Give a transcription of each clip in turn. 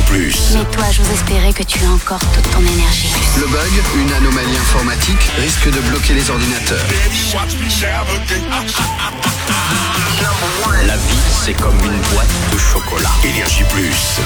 Mais toi, j'ose espérer que tu as encore toute ton énergie. Le bug, une anomalie informatique, risque de bloquer les ordinateurs. La vie, c'est comme une boîte de chocolat. Énergie Plus.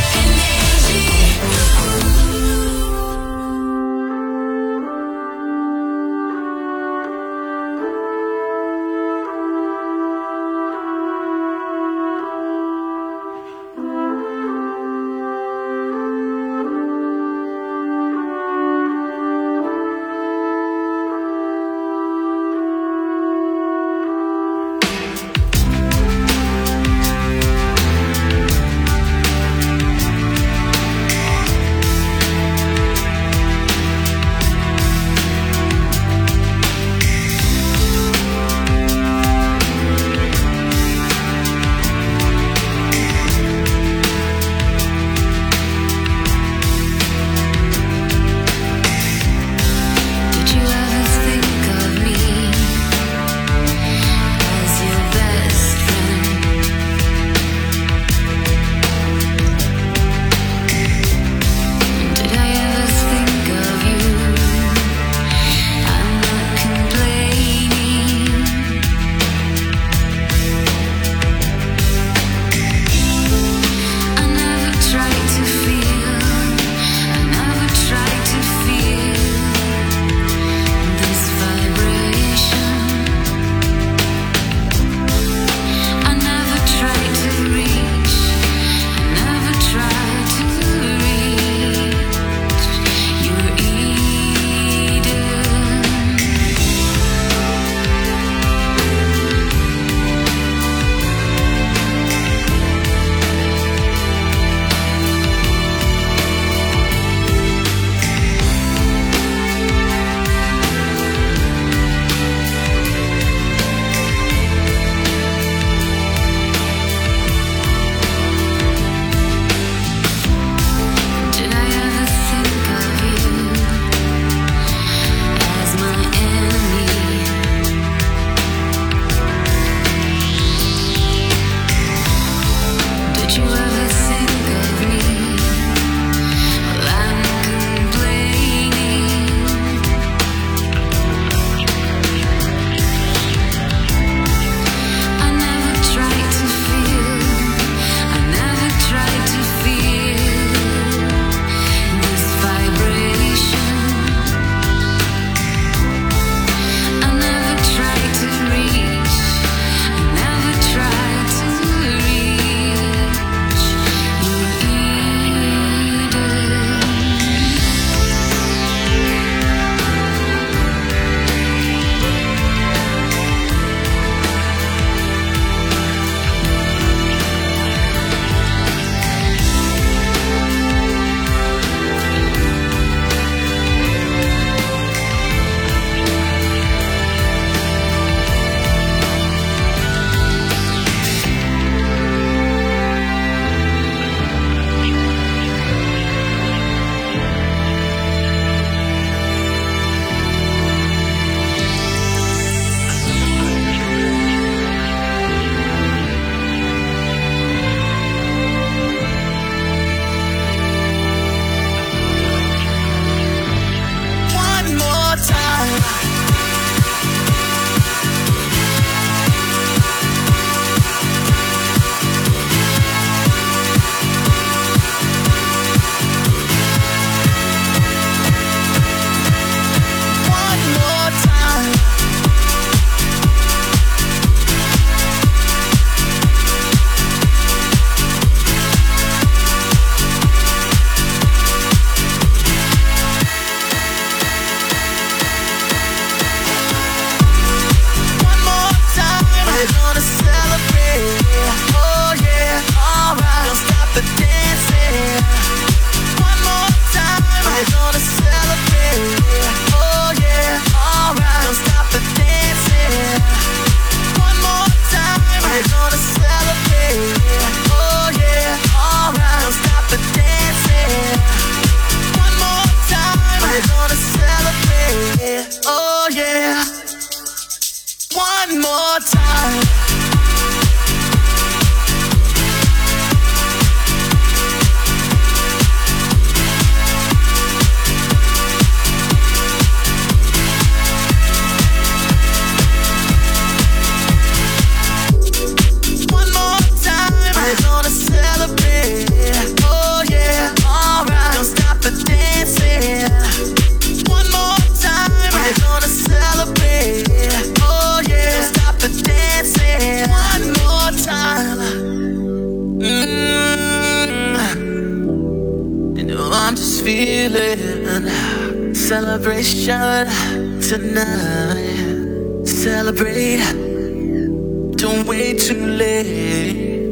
feeling. Celebration tonight. Celebrate. Don't wait too late.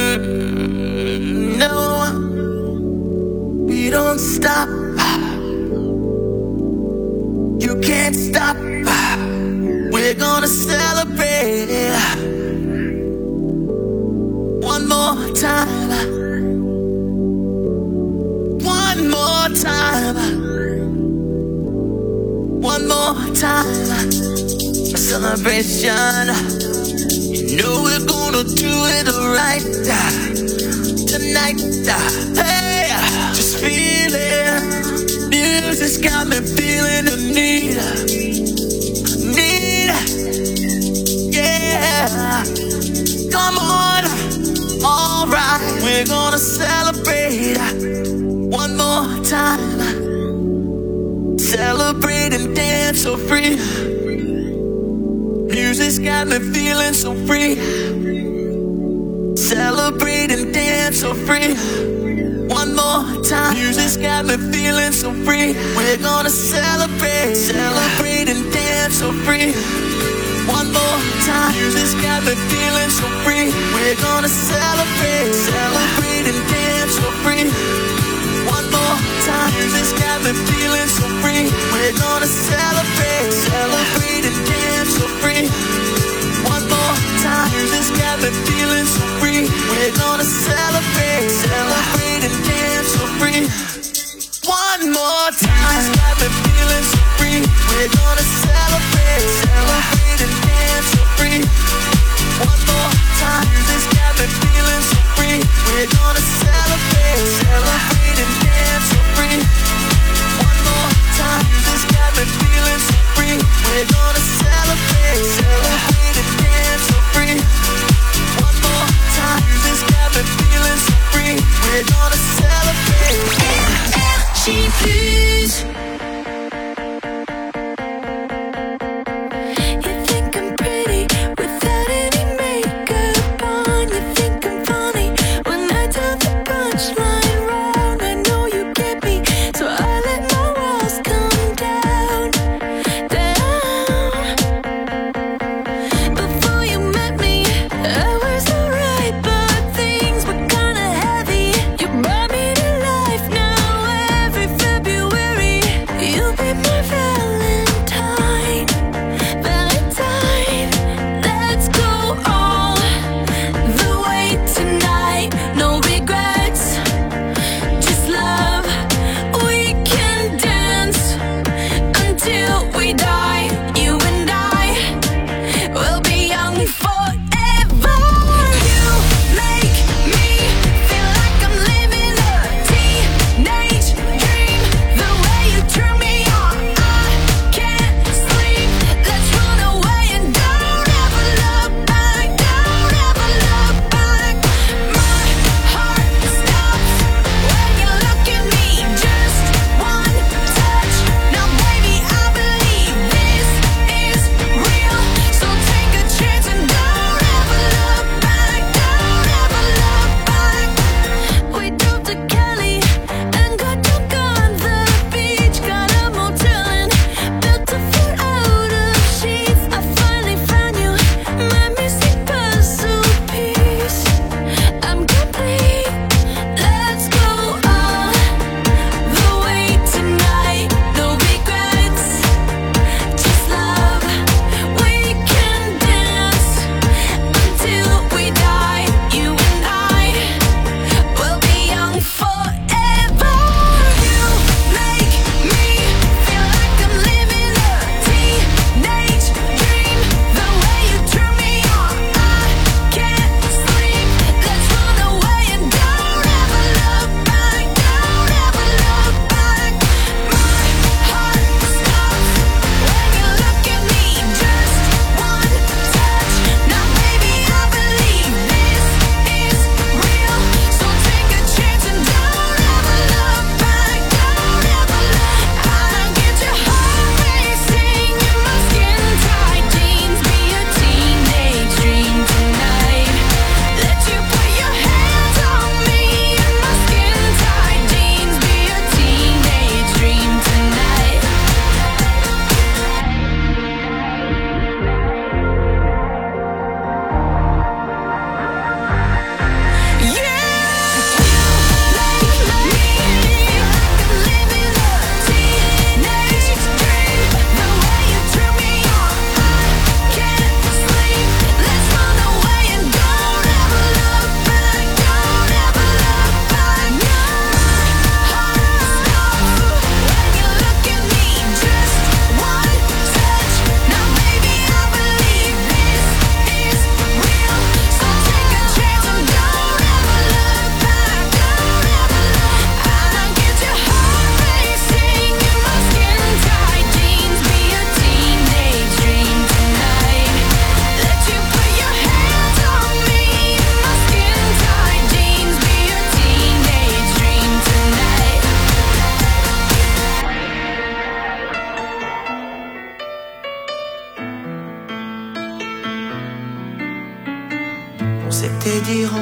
No, we don't stop. You can't stop. We're gonna celebrate one more time. One more time. One more time. A celebration. You know we're gonna do it right tonight. Hey, just feel it. Music's got me feeling the need. Yeah. Come on. Alright, we're gonna celebrate one more time. Celebrate and dance so free. Music's got me feeling so free. Celebrate and dance so free. One more time. Music's got me feeling so free. We're gonna celebrate. Celebrate and dance so free. One more time. Music's got me feeling so free. We're gonna celebrate. Celebrate and dance so free. One more time. Music's got me feeling so free. We're gonna celebrate. Celebrate and dance so free. One more time. Music's got me feeling so free. We're gonna celebrate. Celebrate and dance so free. One more time. Music's got me feeling so free. We're gonna celebrate. Celebrate and dance so free. One more time. Music's got me feeling so free. We're gonna celebrate. Celebrate and dance so free. One more time. Music's got me feeling so free. We're gonna celebrate. Celebrate and dance so free. One more time. Music's got me feeling so free. We're gonna celebrate. She please. You think I'm pretty without any makeup on. You think I'm funny when I tell the punchline wrong. I know you get me, so I let my walls come down, down. Before you met me, I was alright, but things were kinda heavy. You brought me to life now every February.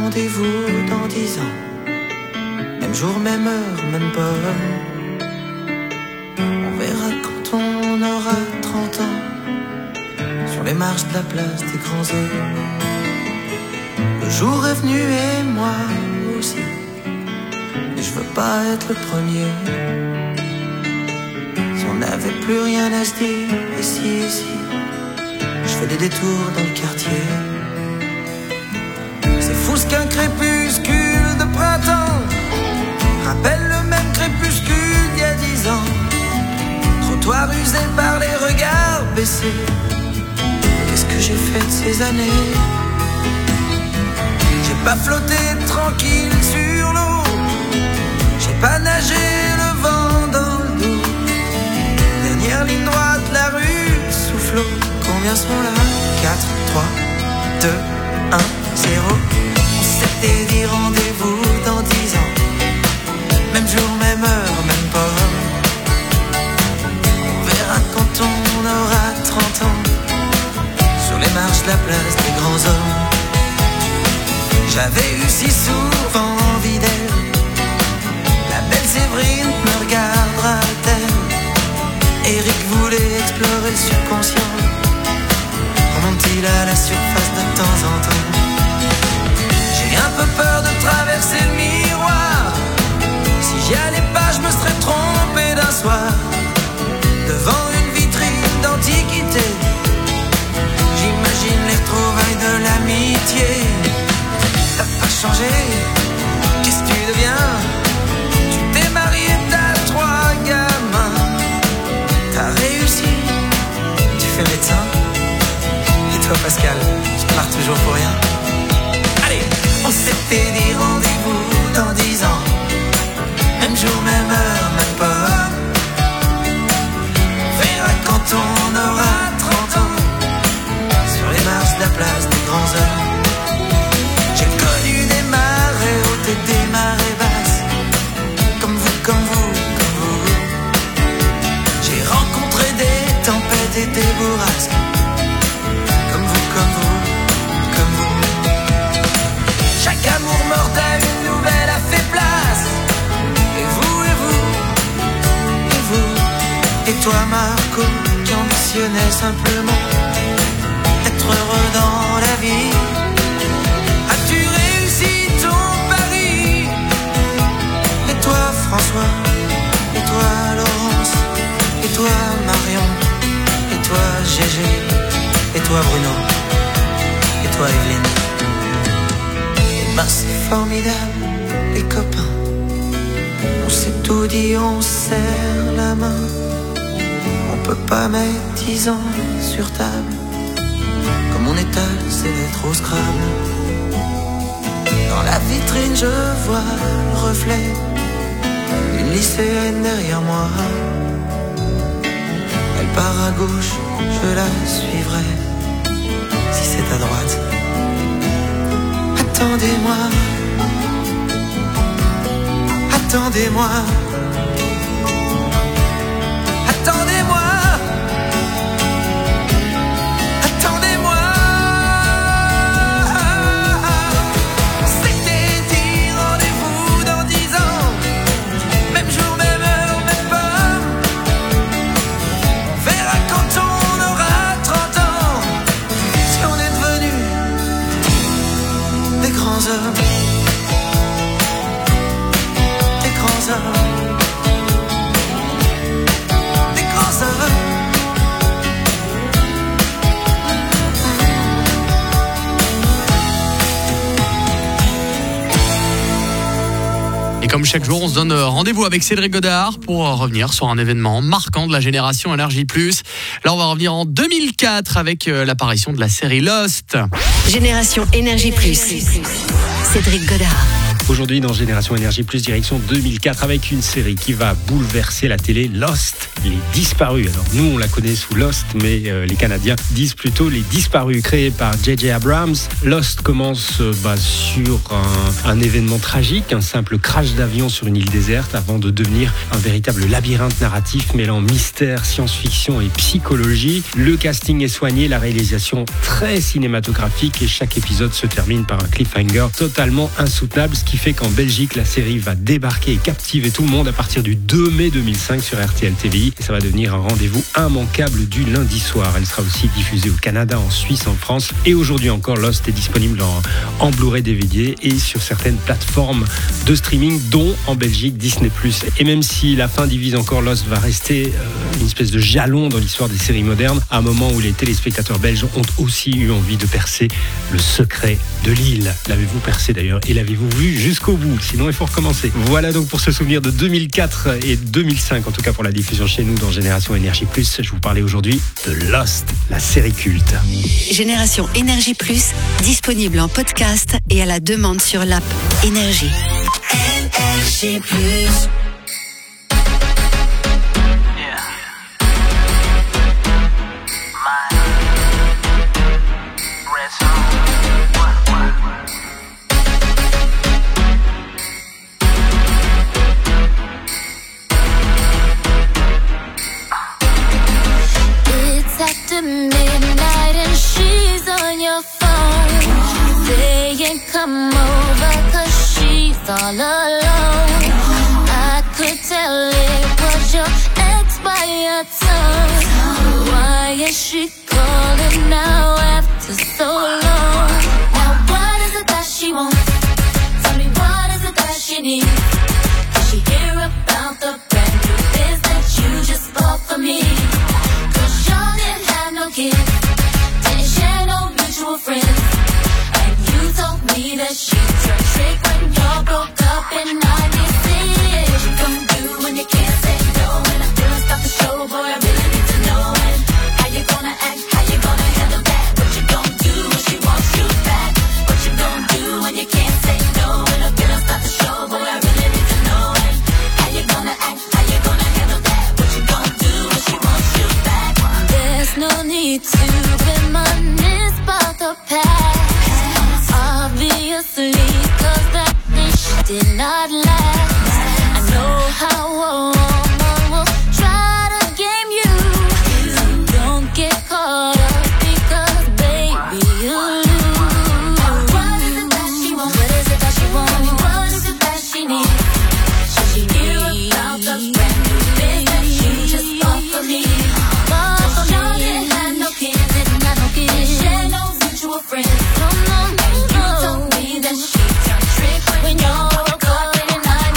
rendez-vous dans 10 ans. Même jour, même heure, même pomme. On verra quand on aura 30 ans. Sur les marches de la place des grands hommes. Le jour est venu et moi aussi. Et je veux pas être le premier. Si on n'avait plus rien à se dire, ici, je fais des détours dans le quartier. C'est fou ce qu'un crépuscule de printemps rappelle le même crépuscule d'il y a 10 ans. Trottoir usé par les regards baissés. Qu'est-ce que j'ai fait de ces années? J'ai pas flotté tranquille sur l'eau. J'ai pas nagé le vent dans le dos. Dernière ligne droite, la rue souffle. Combien sont là? 4, 3, 2, 1, 0. On s'était dit rendez-vous dans 10 ans. Même jour, même heure, même pomme. On verra quand on aura 30 ans. Sur les marches de la place des grands hommes. J'avais eu si souvent envie d'elle. La belle Séverine me regardera-t-elle? Eric voulait explorer le subconscient. Remonte-t-il à la surface de temps en temps? J'ai un peu peur de traverser le miroir. Si j'y allais pas, je me serais trompé d'un soir. Devant une vitrine d'antiquité, j'imagine les retrouvailles de l'amitié. T'as pas changé, qu'est-ce que tu deviens? Tu t'es marié, t'as 3 gamins. T'as réussi, tu fais médecin. Et toi Pascal, tu pars toujours pour rien. Allez, on s'était dit rendez-vous dans 10 ans. Même jour, même heure, même pomme. On verra quand on aura 30 ans. Sur les marches de la place des grands hommes. J'ai connu des marées hautes et des marées basses. Comme vous, comme vous, comme vous. J'ai rencontré des tempêtes et des bourrasques. Comme vous, comme vous, comme vous. Chaque amour mortel, une nouvelle a fait place. Et vous, et vous, et vous. Et toi Marco, qui ambitionnais simplement être heureux dans la vie. As-tu réussi ton pari? Et toi François, et toi Laurence, et toi Marion, et toi Gégé, et toi Bruno, et toi Evelyne. Et ben c'est formidable, les copains. On s'est tout dit, on serre la main. On peut pas mettre 10 ans sur table. Comme on étale ses lettres au Scrabble. Dans la vitrine je vois le reflet d'une lycéenne derrière moi. Elle part à gauche, je la suivrai. Si c'est à droite, attendez-moi. Attendez-moi. Attendez-moi. Attendez-moi. C'était dit rendez-vous dans 10 ans. Même jour, même heure, même pomme. On verra quand on aura 30 ans. Si on est devenus des grands hommes. Des grands hommes. Des grands hommes. Et comme chaque jour, on se donne rendez-vous avec Cédric Godard pour revenir sur un événement marquant de la génération Énergie+. Là, on va revenir en 2004 avec l'apparition de la série Lost. Génération Énergie+. Cédric Godard. Aujourd'hui dans Génération Énergie Plus, direction 2004 avec une série qui va bouleverser la télé, Lost, les disparus. Alors nous on la connaît sous Lost, mais les Canadiens disent plutôt les disparus. Créé par J.J. Abrams, Lost commence sur un événement tragique, un simple crash d'avion sur une île déserte avant de devenir un véritable labyrinthe narratif mêlant mystère, science-fiction et psychologie. Le casting est soigné, la réalisation très cinématographique et chaque épisode se termine par un cliffhanger totalement insoutenable, ce qui fait qu'en Belgique, la série va débarquer et captiver tout le monde à partir du 2 mai 2005 sur RTL TVI et ça va devenir un rendez-vous immanquable du lundi soir. Elle sera aussi diffusée au Canada, en Suisse, en France et aujourd'hui encore, Lost est disponible en Blu-ray DVD et sur certaines plateformes de streaming, dont en Belgique Disney+. Et même si la fin divise encore, Lost va rester une espèce de jalon dans l'histoire des séries modernes, à un moment où les téléspectateurs belges ont aussi eu envie de percer le secret de l'île. L'avez-vous percé d'ailleurs et l'avez-vous vu jusqu'au bout? Sinon il faut recommencer. Voilà donc pour ce souvenir de 2004 et 2005, en tout cas pour la diffusion chez nous dans Génération Énergie Plus. Je vous parlais aujourd'hui de Lost, la série culte. Génération Énergie Plus, disponible en podcast et à la demande sur l'app Énergie. Énergie Plus. After midnight and she's on your phone, saying come over 'cause she's all alone. I could tell it was your ex by your tone. Why is she calling now after so long? Now what is it that she wants? Tell me what is it that she needs? Did she hear about the brand new biz that you just bought for me? Kids, didn't share no mutual friends, and you told me that she turned trick when y'all broke up in '96. What you gonna do when you can't say no, and I feel stop the show, boy, I really need to know. And how you gonna act, how you gonna handle that? What you gonna do when she wants you back? What you gonna do when you can't say no, and I feel stop the show, boy, I really need to know. And how you gonna act, how you gonna handle that? What you gonna do when she wants you back? There's no need to reminisce about the past, obviously, 'cause that dish did not last. I know how a woman will try to game you, so don't get caught up because baby you lose. What is it that she wants? What is it that she wants? What is it that she needs? Should she hear about the brand new biz that you just bought for me? Friends. No, and you told me that she turned trick when y'all broke up in '96.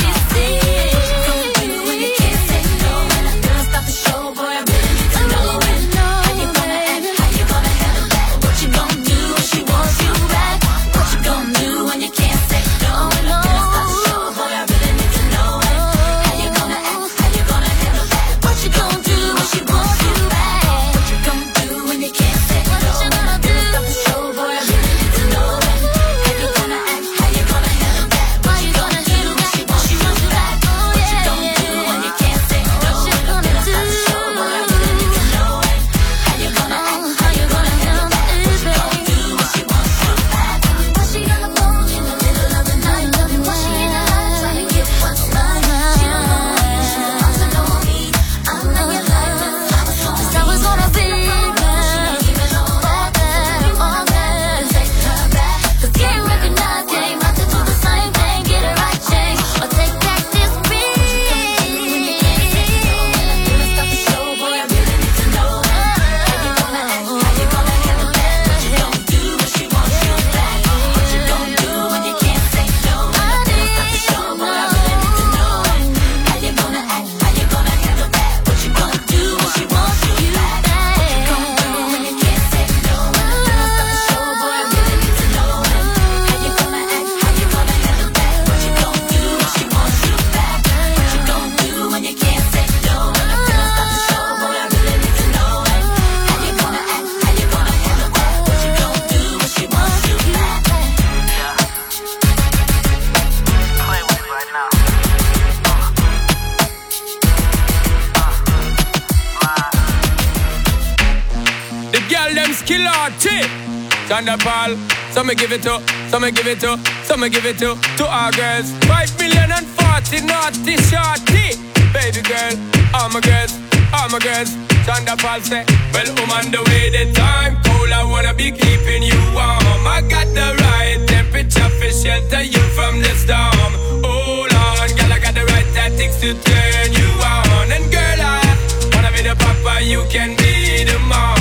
Kilati. Chanda Paul. So me give it to, so me give it to, so me give it to our girls. 5 million and 40 naughty shorty. Baby girl, all my girls, all my girls. Chanda Paul say, well, on the way the time cold, I wanna be keeping you warm. I got the right temperature for shelter you from the storm. Hold on, girl, I got the right tactics to turn you on. And girl, I wanna be the papa, you can be the mom.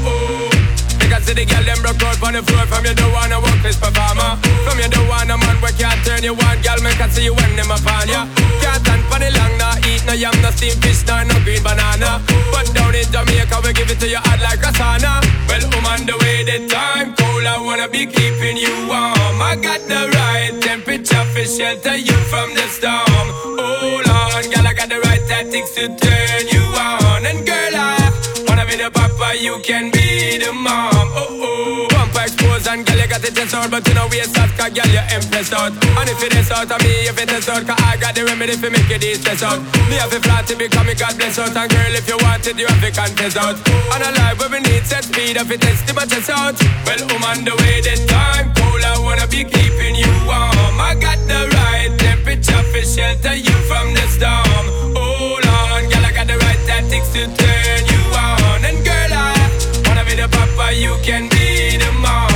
See the girl them broke out on the floor. From you don't wanna work this performer. From you don't want a man where can't turn you on. Girl, me can see you when them upon ya. Can't stand for the long, nah eat no yam, no steamed fish, no green banana. But down in Jamaica we give it to you hot like a sauna. Well, on the way the time cold, I wanna be keeping you warm. I got the right temperature for shelter you from the storm. Hold on, girl, I got the right tactics to turn you on. And girl, I wanna be the papa, you can be the mom. Bumper exposed and girl, you got it test out. But you know we start, cause girl, you impressed out. And if it is out of me, if it is out, cause I got the remedy for make it easy test out. Me have a flat to become me God bless out. And girl, if you want it, you have to contest out. And a life where we need set speed, if it test my test out. Well, on the way the time cold, I wanna be keeping you warm. I got the right temperature for shelter you from the storm. Hold on, girl, I got the right tactics to turn you on. And girl, I wanna be the papa, you can be the mom.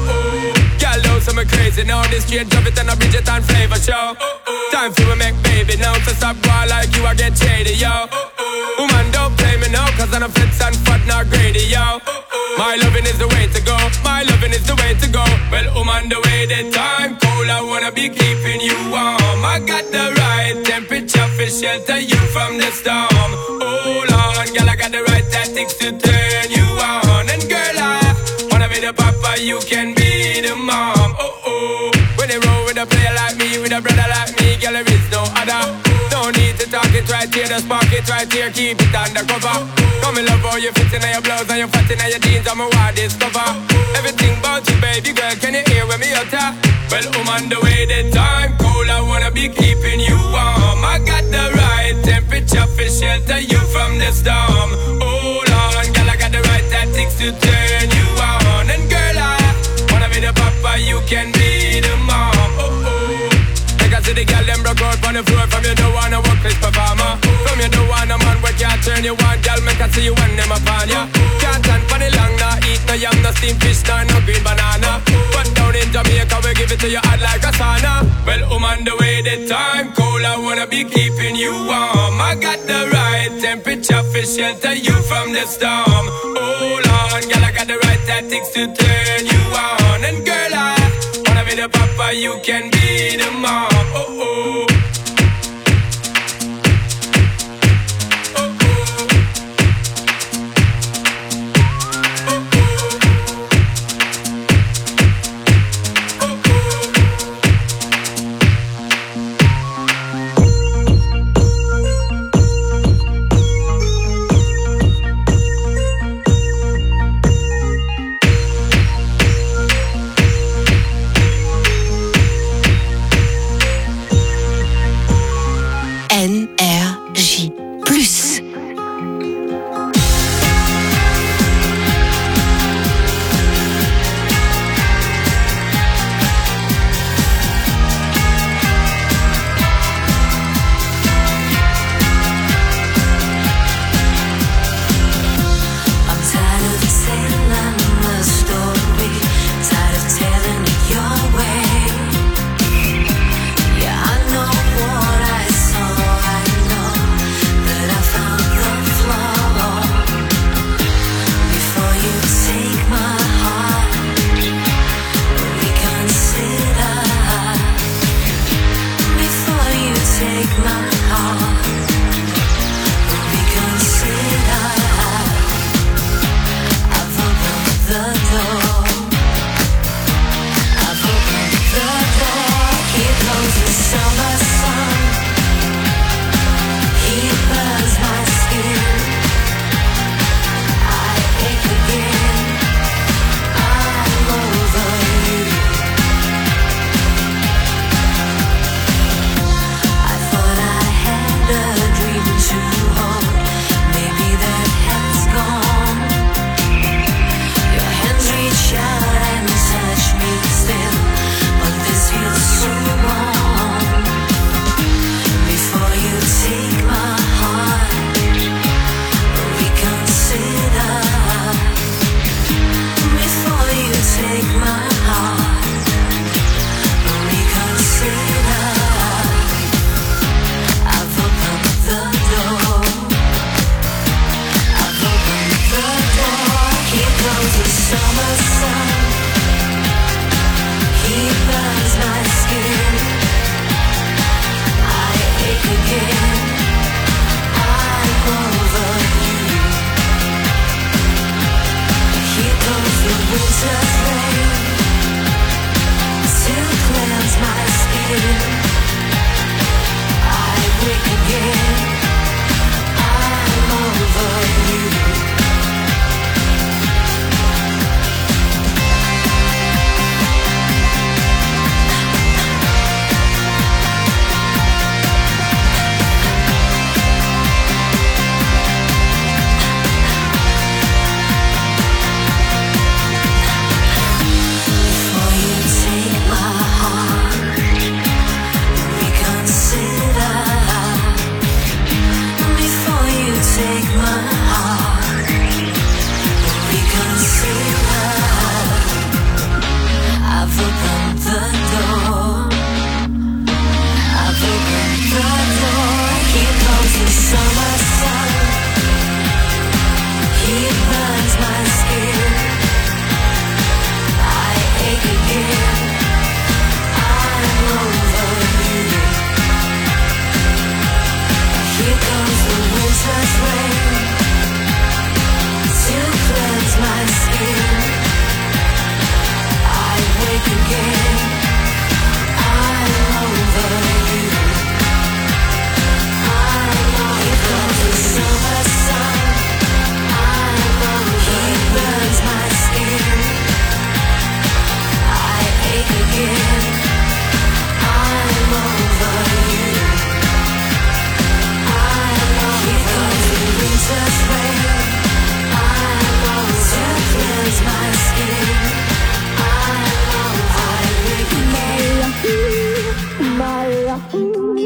Girl, know some crazy now. This straight drop it and a Bridget and flavor show. Time for we make baby now. To stop going like you, I get shady, yo. Woman, don't play me now, cause I'm a fits and fat, not greedy, yo. My loving is the way to go. My loving is the way to go. Well, on the way the time cold, I wanna be keeping you warm. I got the right temperature for shelter you from the storm. Hold on, girl, I got the right tactics to turn you on. And girl, I wanna be the papa, you can be the mom. When they roll with a player like me, with a brother like me, girl, there is no other. No need to talk it right here, just park it right here, keep it undercover. Come in love how you fit in your blouse and you fat in your jeans, I'm a wild discover. Everything about you, baby girl, can you hear when me utter? Well, on the way the time cold, I wanna be keeping you warm. I got the right temperature for shelter you from the storm. Hold on, girl, I got the right tactics to turn you on. And girl, I wanna be the papa, you can be the mom. I see the girl them broke out on the floor. From you don't wanna work this performer. From you don't want a man where can't turn you on. Girl, me can see you when them upon ya. Can't stand for the long, nah eat no yam, no steamed fish, no green banana. But down in Jamaica we give it to you hot like a sauna. Well, on the way the time cold, I wanna be keeping you warm. I got the right temperature for shelter you from the storm. Hold on, girl, I got the right tactics to turn you on. And girl, I wanna be the papa, you can be the mom. NRJ Plus. I thought I had a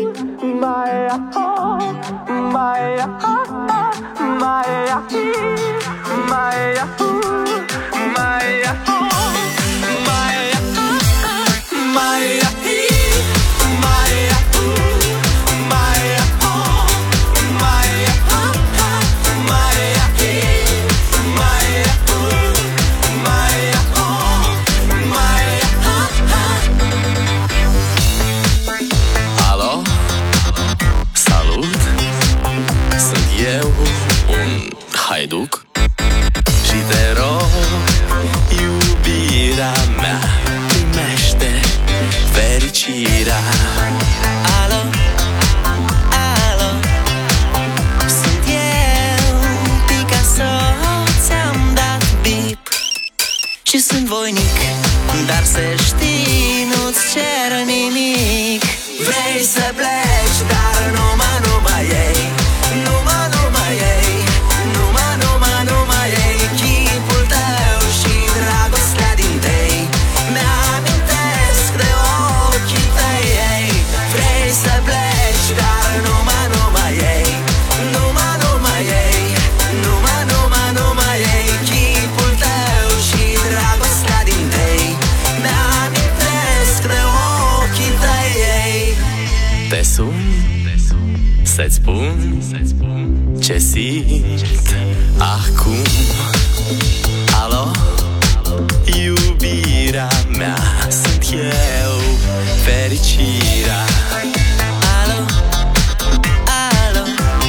Alo, salut, sunt eu, un haiduc și te rog, iubirea mea, primește fericirea. Alo, alo, sunt eu, Picasso, ți-am dat bip și sunt voinic, dar să știi, nu-ți cer nimic. Vrei să pleci, dar numai ei, numai ei, numai ei, chipul tău și dragostea din tei mi-amintesc de ochii tăi ei. Vrei să pleci, dar numai ei, numai ei, numai ei, chipul tău și dragostea din tei mi-amintesc de ochii tăi ei. Te sun, să-ți spun ce simt acum. Alo, iubirea mea, sunt eu, fericirea. Alo, alo,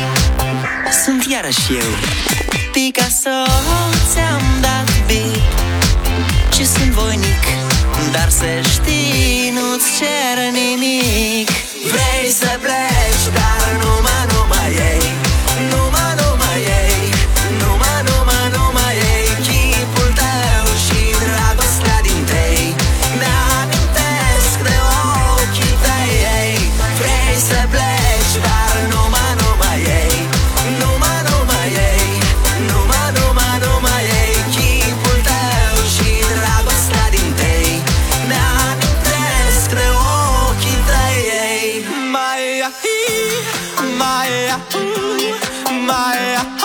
sunt iarăși eu, Picasso, ți-am dat bip și sunt voinic, dar să știi, nu-ți cer nimic. Vrei să pleci, dar numai ei, numai ei, numai ei, chipul tău și dragostea din tei mi-amintesc de ochii tăi ei. Vrei să pleci, dar numai ei, numai ei, numai ei, chipul tău și dragostea din tei mi-amintesc de ochii tăi ei. Maya,